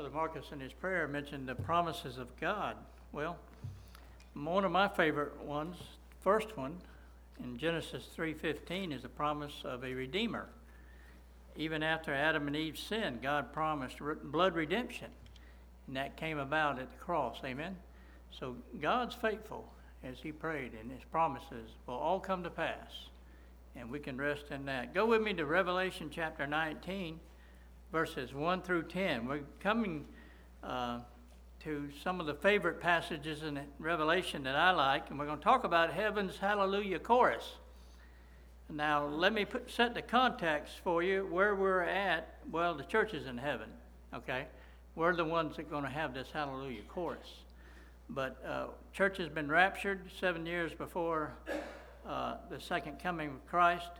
Brother Marcus in his prayer mentioned the promises of God. Well, one of my favorite ones, first one, in Genesis 3:15 is the promise of a Redeemer. Even after Adam and Eve sinned, God promised blood redemption, and that came about at the cross. Amen? So God's faithful, as he prayed, and his promises will all come to pass, and we can rest in that. Go with me to Revelation chapter 19, verses 1 through 10. We're coming to some of the favorite passages in Revelation that I like, and we're going to talk about heaven's hallelujah chorus. Now, let me set the context for you where we're at. Well, the church is in heaven, okay? We're the ones that are going to have this hallelujah chorus. But church has been raptured 7 years before the second coming of Christ.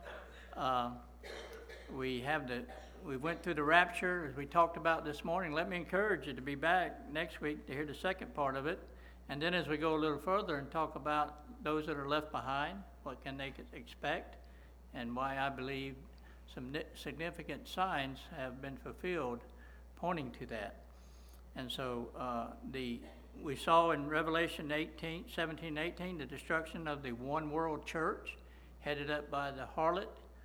We went through the rapture, as we talked about this morning. Let me encourage you to be back next week to hear the second part of it. And then as we go a little further and talk about those that are left behind, what can they expect, and why I believe some significant signs have been fulfilled pointing to that. And so we saw in Revelation 17:18, the destruction of the one world church headed up by the harlot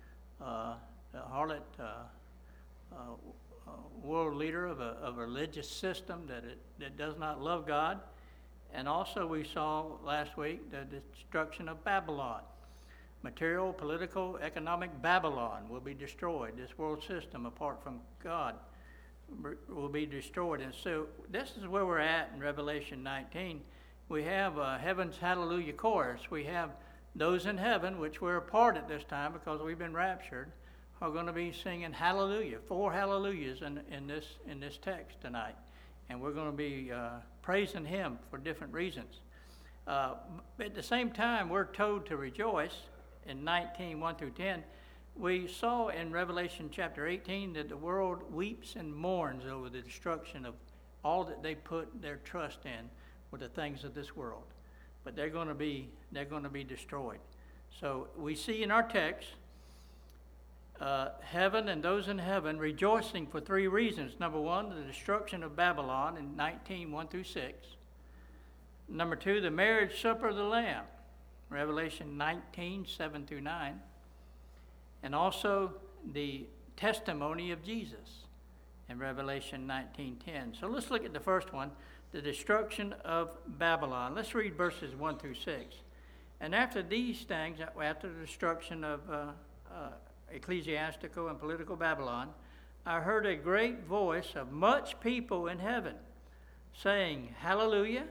world leader of a religious system that does not love God. And also we saw last week the destruction of Babylon. Material, political, economic Babylon will be destroyed. This world system, apart from God, will be destroyed. And so this is where we're at in Revelation 19. We have heaven's hallelujah chorus. We have those in heaven, which we're a part at this time because we've been raptured, are going to be singing hallelujah, 4 hallelujahs in this text tonight. And we're going to be praising him for different reasons. At the same time, we're told to rejoice in 19, 1 through 10. We saw in Revelation chapter 18 that the world weeps and mourns over the destruction of all that they put their trust in with the things of this world. But they're going to be destroyed. So we see in our text, heaven and those in heaven rejoicing for 3 reasons. Number 1, the destruction of Babylon in 19, 1 through 6. Number 2, the marriage supper of the Lamb, Revelation 19, 7 through 9. And also the testimony of Jesus in Revelation 19:10. So let's look at the first one, the destruction of Babylon. Let's read verses 1 through 6. And after these things, after the destruction of ecclesiastical and political Babylon, I heard a great voice of much people in heaven saying, hallelujah.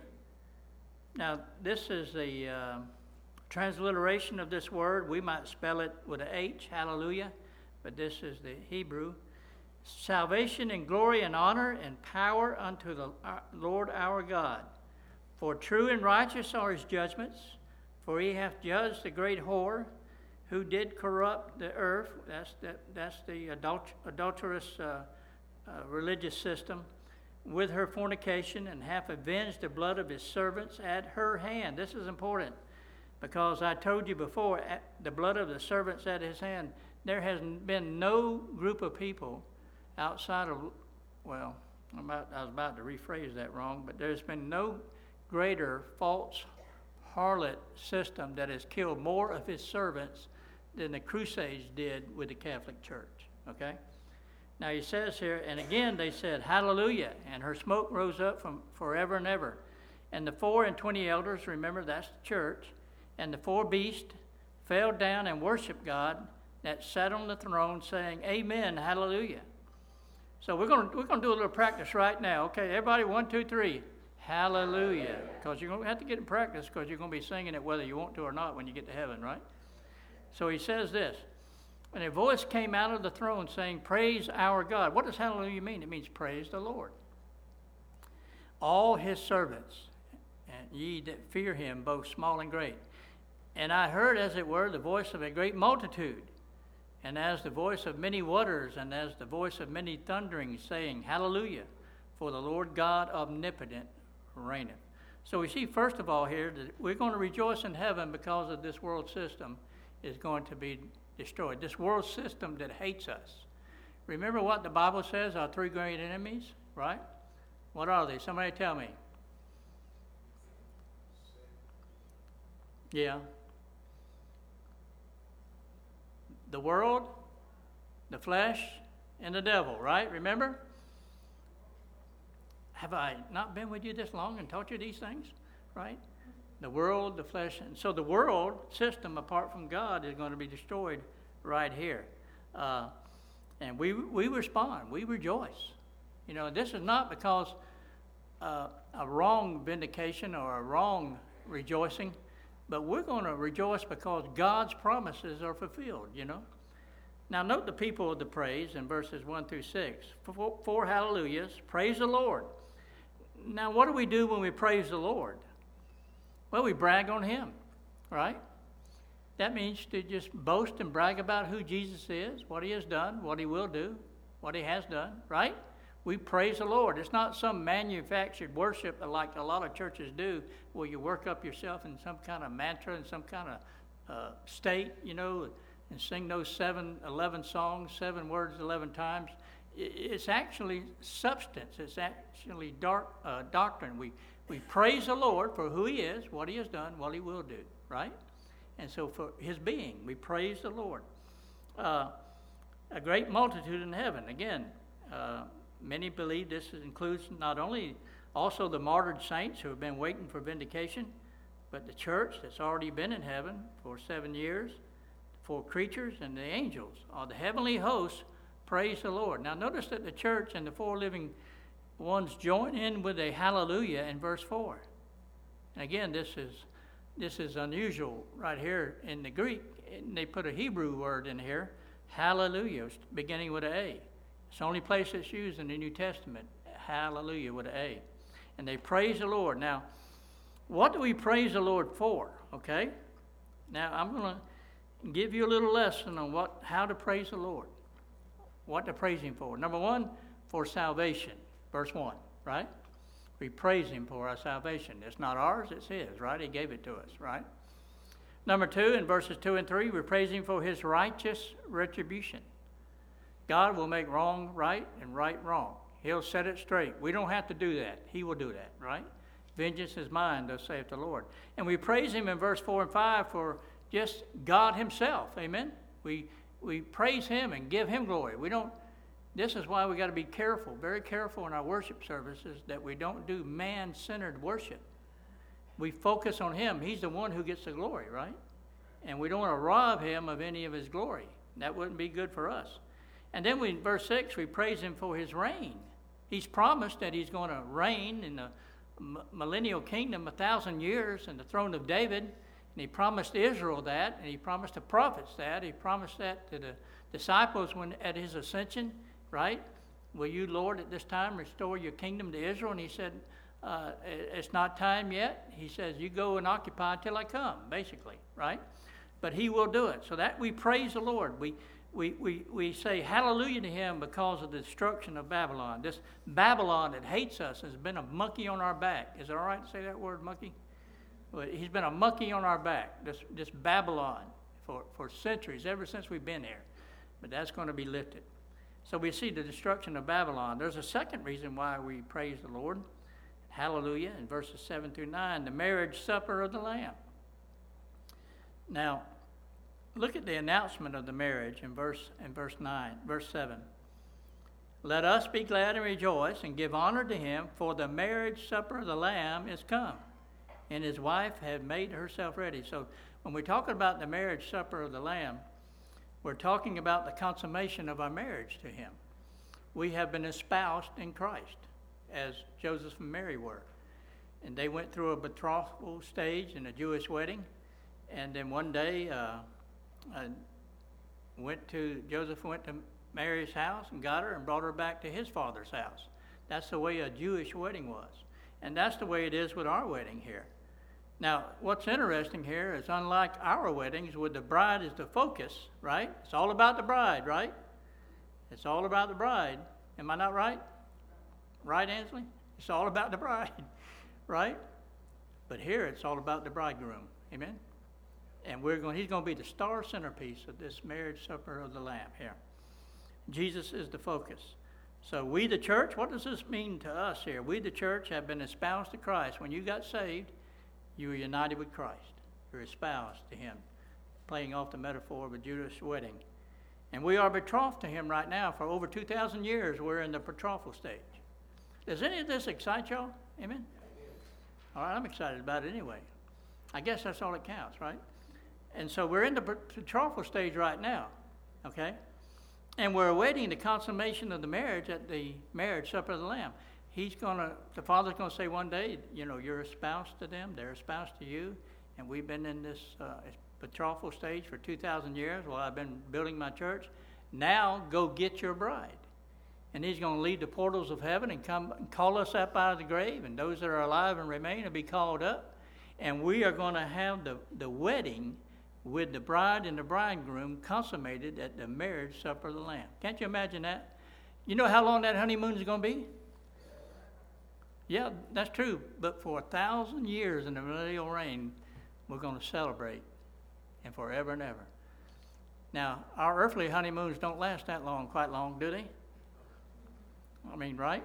Now, this is the transliteration of this word. We might spell it with an H, hallelujah, but this is the Hebrew. Salvation and glory and honor and power unto the Lord our God. For true and righteous are his judgments, for he hath judged the great whore who did corrupt the earth. That's the adulterous religious system, with her fornication, and hath avenged the blood of his servants at her hand. This is important, because I told you before, the blood of the servants at his hand, there has been no group of people outside of, well, I was about to rephrase that wrong, but there's been no greater false harlot system that has killed more of his servants than the Crusades did with the Catholic Church, okay? Now he says here, and again they said, hallelujah, and her smoke rose up from forever and ever. And the 24 elders, remember that's the church, and the 4 beasts fell down and worshiped God that sat on the throne, saying, amen, hallelujah. So we're going to do a little practice right now. Okay, everybody, 1, 2, 3, hallelujah. Because you're going to have to get in practice, because you're going to be singing it whether you want to or not when you get to heaven, right? So he says this, and a voice came out of the throne saying, praise our God. What does hallelujah mean? It means praise the Lord. All his servants, and ye that fear him, both small and great. And I heard, as it were, the voice of a great multitude, and as the voice of many waters, and as the voice of many thunderings, saying, hallelujah, for the Lord God omnipotent reigneth. So we see, first of all here, that we're going to rejoice in heaven because of this world system is going to be destroyed. This world system that hates us. Remember what the Bible says, our 3 great enemies, right? What are they? Somebody tell me. Yeah. The world, the flesh, and the devil, right? Remember? Have I not been with you this long and taught you these things? Right? The world, the flesh. And so the world system, apart from God, is going to be destroyed right here. And we respond. We rejoice. You know, this is not because a wrong vindication or a wrong rejoicing, but we're going to rejoice because God's promises are fulfilled, you know. Now note the people of the praise in verses 1 through 6. Four hallelujahs. Praise the Lord. Now what do we do when we praise the Lord? Well, we brag on Him, right? That means to just boast and brag about who Jesus is, what He has done, what He will do, what He has done, right? We praise the Lord. It's not some manufactured worship like a lot of churches do, where you work up yourself in some kind of mantra and some kind of state, you know, and sing those 11 songs, 7 words 11 times. It's actually substance. It's actually doctrine. We praise the Lord for who He is, what He has done, what He will do, right? And so for His being, we praise the Lord. A great multitude in heaven. Again, many believe this includes not only also the martyred saints who have been waiting for vindication, but the church that's already been in heaven for 7 years, for creatures and the angels, or the heavenly hosts, praise the Lord. Now notice that the church and the 4 living ones join in with a hallelujah in verse 4. And again, this is unusual right here in the Greek. And they put a Hebrew word in here, hallelujah, beginning with an A. It's the only place it's used in the New Testament, hallelujah with an A. And they praise the Lord. Now, what do we praise the Lord for? Okay? Now, I'm going to give you a little lesson on how to praise the Lord. What to praise Him for. Number 1, for salvation. Verse 1, right? We praise Him for our salvation. It's not ours, it's His, right? He gave it to us, right? Number 2, in verses 2 and 3, we praise Him for His righteous retribution. God will make wrong right and right wrong. He'll set it straight. We don't have to do that. He will do that, right? Vengeance is mine, thus saith the Lord. And we praise Him in verse 4 and 5 for just God Himself, amen? We praise Him and give Him glory. This is why we got to be careful, very careful in our worship services, that we don't do man-centered worship. We focus on Him. He's the one who gets the glory, right? And we don't want to rob Him of any of His glory. That wouldn't be good for us. And then in verse 6, we praise Him for His reign. He's promised that He's going to reign in the millennial kingdom 1,000 years in the throne of David. And He promised Israel that, and He promised the prophets that. He promised that to the disciples at His ascension, right? Will you, Lord, at this time restore your kingdom to Israel? And He said, it's not time yet. He says, you go and occupy till I come, basically, right? But He will do it. So that we praise the Lord. We say hallelujah to Him because of the destruction of Babylon. This Babylon that hates us has been a monkey on our back. Is it all right to say that word, monkey? Well, he's been a monkey on our back, this Babylon, for centuries, ever since we've been here. But that's going to be lifted. So we see the destruction of Babylon. There's a second reason why we praise the Lord. Hallelujah, in verses 7 through 9, the marriage supper of the Lamb. Now, look at the announcement of the marriage in verse 7. Let us be glad and rejoice and give honor to Him, for the marriage supper of the Lamb is come, and His wife had made herself ready. So when we're talking about the marriage supper of the Lamb, we're talking about the consummation of our marriage to Him. We have been espoused in Christ, as Joseph and Mary were. And they went through a betrothal stage in a Jewish wedding. And then one day, Joseph went to Mary's house and got her and brought her back to his father's house. That's the way a Jewish wedding was. And that's the way it is with our wedding here. Now, what's interesting here is, unlike our weddings, where the bride is the focus, right? It's all about the bride, right? It's all about the bride. Am I not right? Right, Ansley? It's all about the bride, right? But here it's all about the bridegroom. Amen? And he's going to be the star centerpiece of this marriage supper of the Lamb here. Jesus is the focus. So we, the church, what does this mean to us here? We, the church, have been espoused to Christ. When you got saved, you were united with Christ. You're espoused to him, playing off the metaphor of a Jewish wedding. And we are betrothed to him right now. For over 2,000 years, we're in the betrothal stage. Does any of this excite y'all? Amen? All right, I'm excited about it anyway. I guess that's all that counts, right? And so we're in the betrothal stage right now, okay? And we're awaiting the consummation of the marriage at the marriage supper of the Lamb. The Father's going to say one day, you're espoused to them, they're espoused to you, and we've been in this betrothal stage for 2,000 years while I've been building my church. Now go get your bride. And he's going to lead the portals of heaven and come and call us up out of the grave, and those that are alive and remain will be called up. And we are going to have the wedding with the bride and the bridegroom consummated at the marriage supper of the Lamb. Can't you imagine that? You know how long that honeymoon is going to be? Yeah, that's true. But for 1,000 years in the millennial reign, we're going to celebrate, and forever and ever. Now, our earthly honeymoons don't last that long, quite long, do they? I mean, right?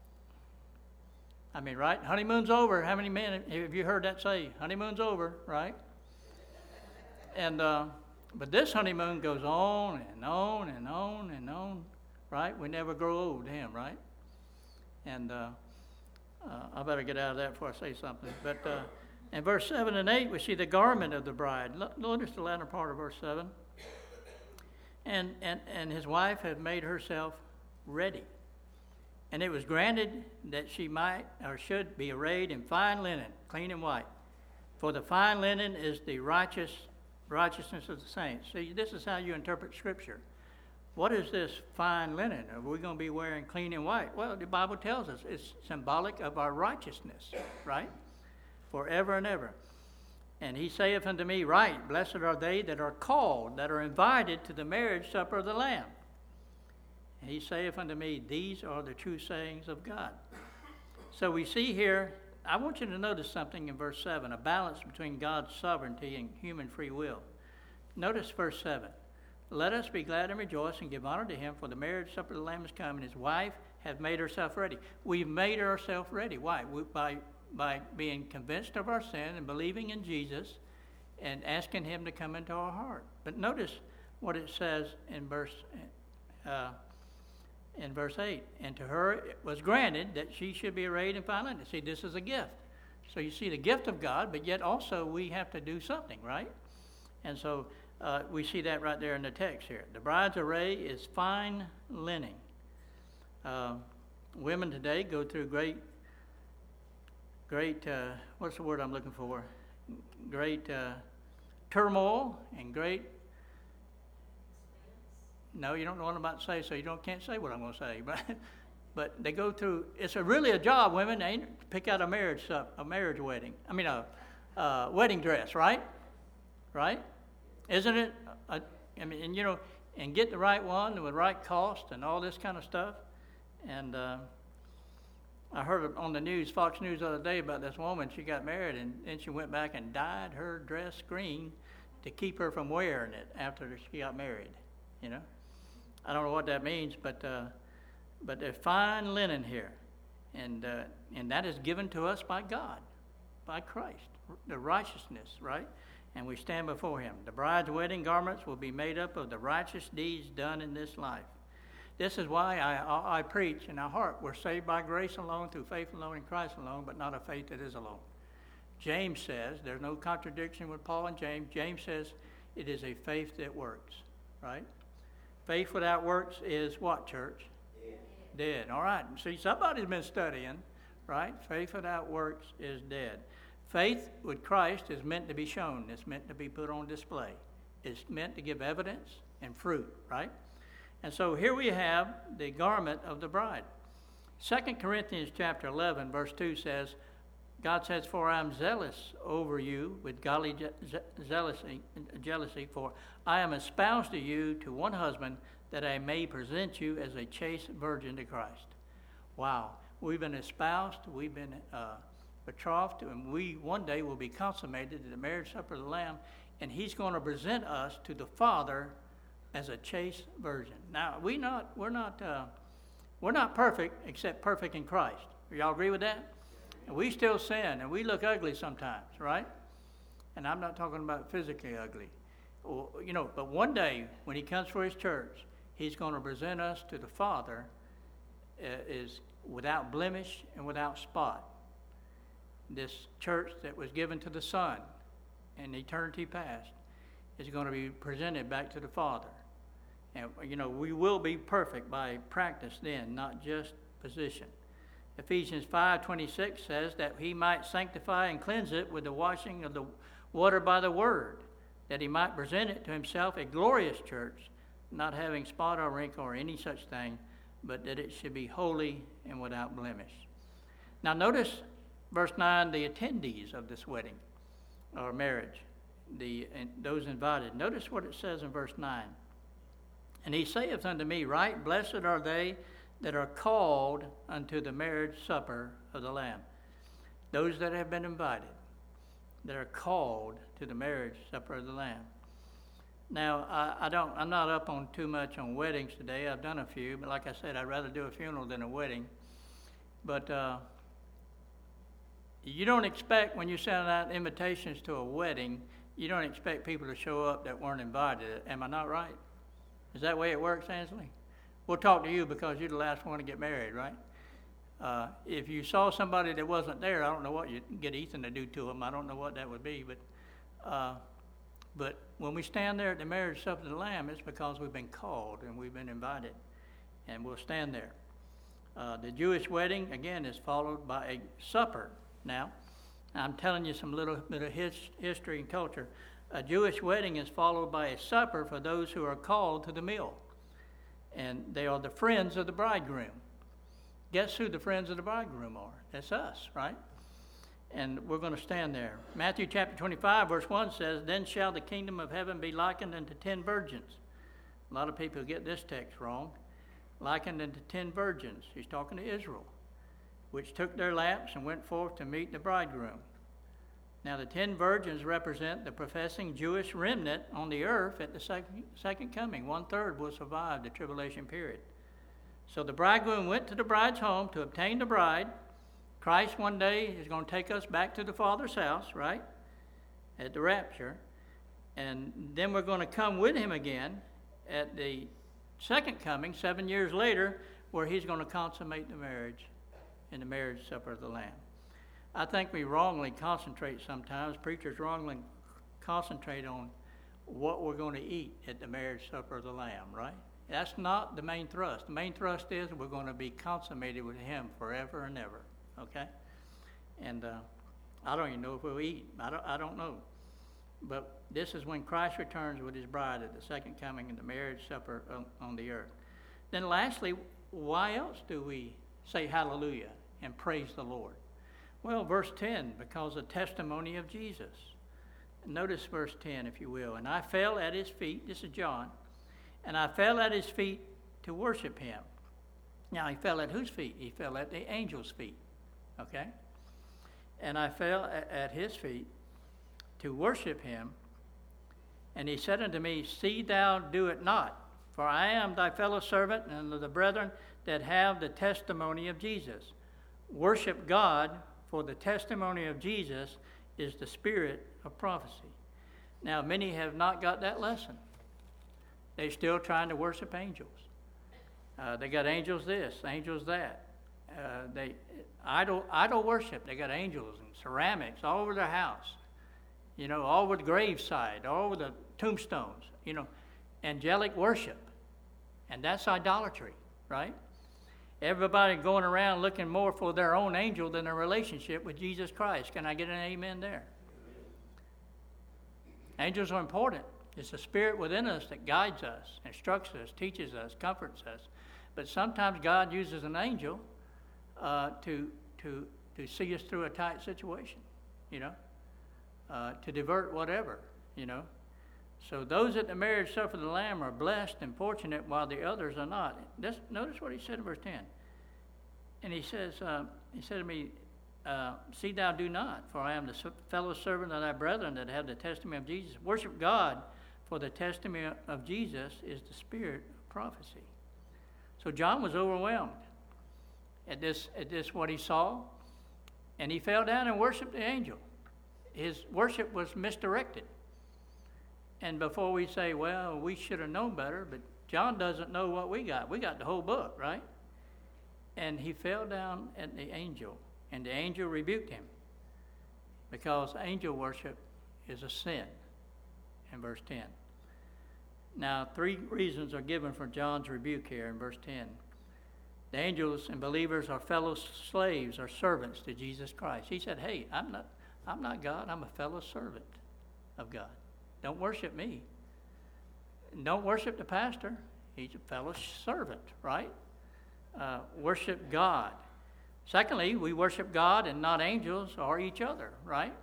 Right? Honeymoon's over. How many men have you heard that say? Honeymoon's over, right? And but this honeymoon goes on and on and on and on, right? We never grow old, him, right? And I better get out of that before I say something. But in verse 7 and 8, we see the garment of the bride. Notice the latter part of verse 7. And his wife had made herself ready. And it was granted that she might or should be arrayed in fine linen, clean and white. For the fine linen is the righteousness of the saints. See, this is how you interpret Scripture. What is this fine linen? Are we going to be wearing clean and white? Well, the Bible tells us it's symbolic of our righteousness, right? Forever and ever. And he saith unto me, right, blessed are they that are called, that are invited to the marriage supper of the Lamb. And he saith unto me, these are the true sayings of God. So we see here, I want you to notice something in verse 7, a balance between God's sovereignty and human free will. Notice verse 7. Let us be glad and rejoice and give honor to him, for the marriage supper of the Lamb is come, and his wife hath made herself ready. We've made ourselves ready. Why? By being convinced of our sin and believing in Jesus and asking him to come into our heart. But notice what it says in verse 8. And to her it was granted that she should be arrayed in fine linen. See, this is a gift. So you see the gift of God, but yet also we have to do something, right? And so we see that right there in the text here. The bride's array is fine linen. Women today go through great, what's the word I'm looking for? Great turmoil and great. No, you don't know what I'm about to say, so you can't say what I'm going to say. But they go through. It's really a job, women. They pick out a marriage wedding. A wedding dress, right? Right? Isn't it? And get the right one with the right cost and all this kind of stuff. And I heard on the news, Fox News the other day, about this woman. She got married, and then she went back and dyed her dress green to keep her from wearing it after she got married. I don't know what that means, but there's fine linen here, and that is given to us by God, by Christ, the righteousness, right? And we stand before him. The bride's wedding garments will be made up of the righteous deeds done in this life. This is why I preach in our heart. We're saved by grace alone, through faith alone, in Christ alone, but not a faith that is alone. James says, there's no contradiction with Paul and James. James says it is a faith that works, right? Faith without works is what, church? Dead. All right. See, somebody's been studying, right? Faith without works is dead. Faith with Christ is meant to be shown. It's meant to be put on display. It's meant to give evidence and fruit, right? And so here we have the garment of the bride. 2 Corinthians chapter 11, verse 2 says, God says, for I am zealous over you with godly jealousy, for I am espoused to you to one husband, that I may present you as a chaste virgin to Christ. Wow. We've been espoused, we've been betrothed, and we one day will be consummated at the marriage supper of the Lamb, and he's going to present us to the Father as a chaste virgin. Now, we're not We're not perfect except perfect in Christ. Y'all agree with that? And we still sin, and we look ugly sometimes, right? And I'm not talking about physically ugly. But one day when he comes for his church, he's going to present us to the Father is without blemish and without spot. This church that was given to the Son in eternity past is going to be presented back to the Father. And, we will be perfect by practice then, not just position. Ephesians 5:26 says that he might sanctify and cleanse it with the washing of the water by the word, that he might present it to himself a glorious church, not having spot or wrinkle or any such thing, but that it should be holy and without blemish. Now notice verse 9, the attendees of this wedding or marriage, those invited. Notice what it says in verse 9. And he saith unto me, right, blessed are they that are called unto the marriage supper of the Lamb. Those that have been invited, that are called to the marriage supper of the Lamb. Now, I'm not up on too much on weddings today. I've done a few, but like I said, I'd rather do a funeral than a wedding. But you don't expect, when you send out invitations to a wedding, you don't expect people to show up that weren't invited. Am I not right? Is that the way it works, Ansley? We'll talk to you because you're the last one to get married, right? If you saw somebody that wasn't there, I don't know what you'd get Ethan to do to them. I don't know what that would be. But when we stand there at the marriage supper of the Lamb, it's because we've been called and we've been invited. And we'll stand there. The Jewish wedding, again, is followed by a supper. Now, I'm telling you some little bit of history and culture. A Jewish wedding is followed by a supper for those who are called to the meal. And they are the friends of the bridegroom. Guess who the friends of the bridegroom are? That's us, right? And we're going to stand there. Matthew chapter 25, verse 1 says, then shall the kingdom of heaven be likened unto 10 virgins. A lot of people get this text wrong. Likened unto 10 virgins. He's talking to Israel, which took their lamps and went forth to meet the bridegroom. Now the 10 virgins represent the professing Jewish remnant on the earth at the second coming. 1/3 will survive the tribulation period. So the bridegroom went to the bride's home to obtain the bride. Christ one day is going to take us back to the Father's house, right? At the rapture. And then we're going to come with him again at the second coming, 7 years later, where he's going to consummate the marriage in the marriage supper of the Lamb. I think we wrongly concentrate sometimes, preachers wrongly concentrate on what we're going to eat at the marriage supper of the Lamb, right? That's not the main thrust. The main thrust is we're going to be consummated with him forever and ever, okay? And I don't even know if we'll eat. I don't know. But this is when Christ returns with his bride at the second coming in the marriage supper on the earth. Then lastly, why else do we say hallelujah and praise the Lord? Well, verse 10, because of the testimony of Jesus. Notice verse 10, if you will. And I fell at his feet, this is John, and I fell at his feet to worship him. Now, he fell at whose feet? He fell at the angel's feet, okay? And I fell at his feet to worship him. And he said unto me, see thou do it not, for I am thy fellow servant and of the brethren that have the testimony of Jesus. Worship God, for the testimony of Jesus is the spirit of prophecy. Now, many have not got that lesson. They're still trying to worship angels. They got angels this, angels that. They idol worship. They got angels and ceramics all over their house. All over the graveside, all over the tombstones. Angelic worship. And that's idolatry, right? Everybody going around looking more for their own angel than a relationship with Jesus Christ. Can I get an amen there? Angels are important. It's the spirit within us that guides us, instructs us, teaches us, comforts us. But sometimes God uses an angel to see us through a tight situation, to divert whatever, So those at the marriage supper of the Lamb are blessed and fortunate, while the others are not. Notice what he said in verse 10. And he says, he said to me, see thou do not, for I am the fellow servant of thy brethren that have the testimony of Jesus. Worship God, for the testimony of Jesus is the spirit of prophecy. So John was overwhelmed. at this what he saw, and he fell down and worshiped the angel. His worship was misdirected. And before we say, well, we should have known better, but John doesn't know what we got. We got the whole book, right? And he fell down at the angel, and the angel rebuked him, because angel worship is a sin, in verse 10. Now, 3 reasons are given for John's rebuke here in verse 10. The angels and believers are fellow slaves or servants to Jesus Christ. He said, hey, I'm not God, I'm a fellow servant of God. Don't worship me. Don't worship the pastor. He's a fellow servant, right? Worship God. Secondly, we worship God and not angels or each other, right?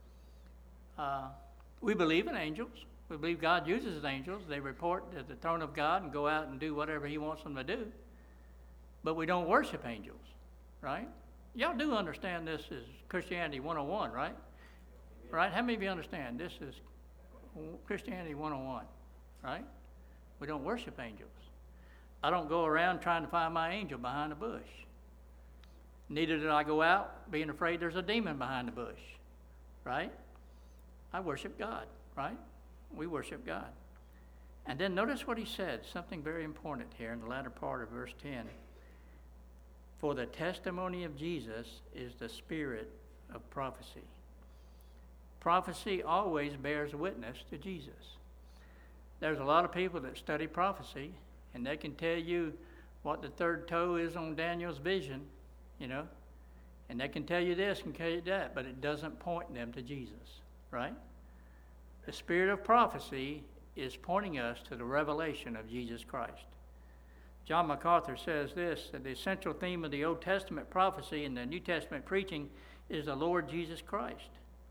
We believe in angels. We believe God uses angels. They report to the throne of God and go out and do whatever he wants them to do. But we don't worship angels, right? Y'all do understand this is Christianity 101, right? Right? How many of you understand this is Christianity 101, right? We don't worship angels. I don't go around trying to find my angel behind a bush. Neither did I go out being afraid there's a demon behind the bush, right? I worship God, right? We worship God. And then notice what he said, something very important here in the latter part of verse 10. For the testimony of Jesus is the spirit of prophecy. Prophecy always bears witness to Jesus. There's a lot of people that study prophecy, and they can tell you what the third toe is on Daniel's vision, you know, and they can tell you this and tell you that, but it doesn't point them to Jesus, right? The spirit of prophecy is pointing us to the revelation of Jesus Christ. John MacArthur says this, that the essential theme of the Old Testament prophecy and the New Testament preaching is the Lord Jesus Christ.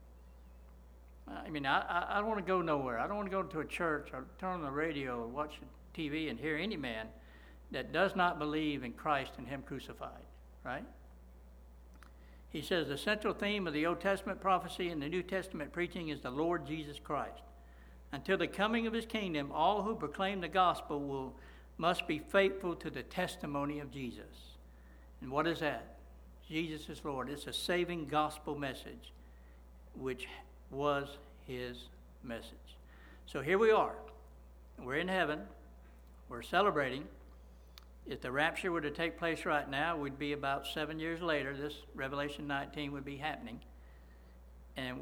I mean, I don't want to go nowhere. I don't want to go to a church or turn on the radio or watch TV and hear any man that does not believe in Christ and him crucified, right? He says the central theme of the Old Testament prophecy and the New Testament preaching is the Lord Jesus Christ. Until the coming of his kingdom, all who proclaim the gospel must be faithful to the testimony of Jesus. And what is that? Jesus is Lord. It's a saving gospel message, which was his message. So here we are. We're in heaven. We're celebrating. If the rapture were to take place right now, we'd be about 7 years later. This Revelation 19 would be happening. And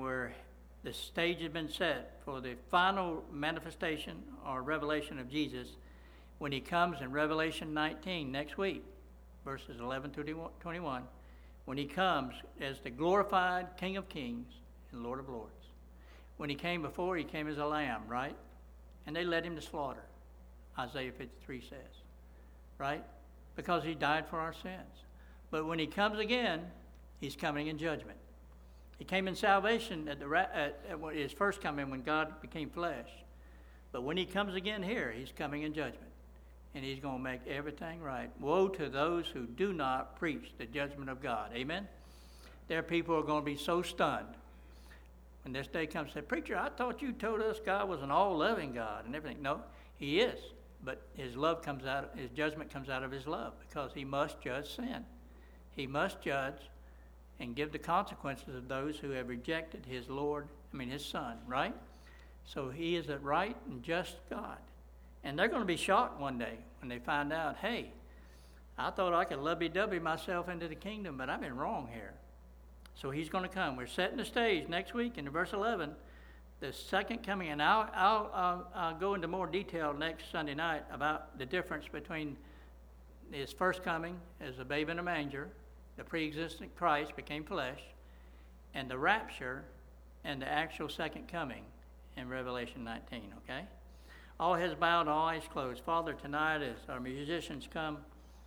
the stage has been set for the final manifestation or revelation of Jesus when he comes in Revelation 19 next week, verses 11 to 21, when he comes as the glorified King of Kings and Lord of Lords. When he came before, he came as a lamb, right? And they led him to slaughter, Isaiah 53 says, right? Because he died for our sins. But when he comes again, he's coming in judgment. He came in salvation at his first coming when God became flesh. But when he comes again here, he's coming in judgment. And he's going to make everything right. Woe to those who do not preach the judgment of God. Amen? There are people who are going to be so stunned when this day comes and say, preacher, I thought you told us God was an all-loving God and everything. No, he is. But his judgment comes out of his love, because he must judge sin. He must judge and give the consequences of those who have rejected his son, right? So he is a right and just God. And they're going to be shocked one day when they find out, hey, I thought I could lovey-dovey myself into the kingdom, but I've been wrong here. So he's going to come. We're setting the stage next week in verse 11, the second coming. And I'll go into more detail next Sunday night about the difference between his first coming as a babe in a manger, the pre-existent Christ became flesh, and the rapture and the actual second coming in Revelation 19, okay? All heads bowed, all eyes closed. Father, tonight as our musicians come,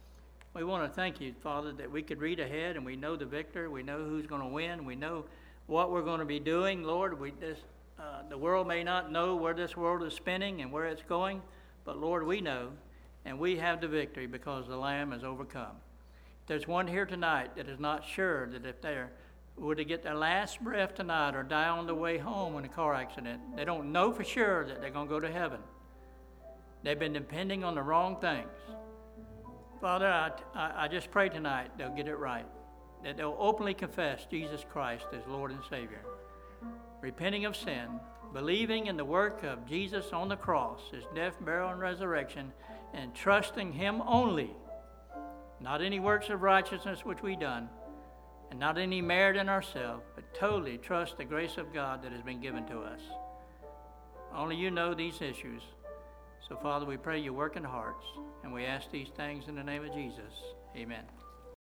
we want to thank you, Father, that we could read ahead and we know the victor. We know who's going to win. We know what we're going to be doing. Lord, the world may not know where this world is spinning and where it's going, but Lord, we know, and we have the victory because the Lamb has overcome. If there's one here tonight that is not sure that if they were to get their last breath tonight or die on the way home in a car accident, they don't know for sure that they're going to go to heaven. They've been depending on the wrong things. Father, I just pray tonight they'll get it right, that they'll openly confess Jesus Christ as Lord and Savior, repenting of sin, believing in the work of Jesus on the cross, his death, burial, and resurrection, and trusting him only, not any works of righteousness which we done, and not any merit in ourselves, but totally trust the grace of God that has been given to us. Only you know these issues. So, Father, we pray you work in hearts, and we ask these things in the name of Jesus. Amen.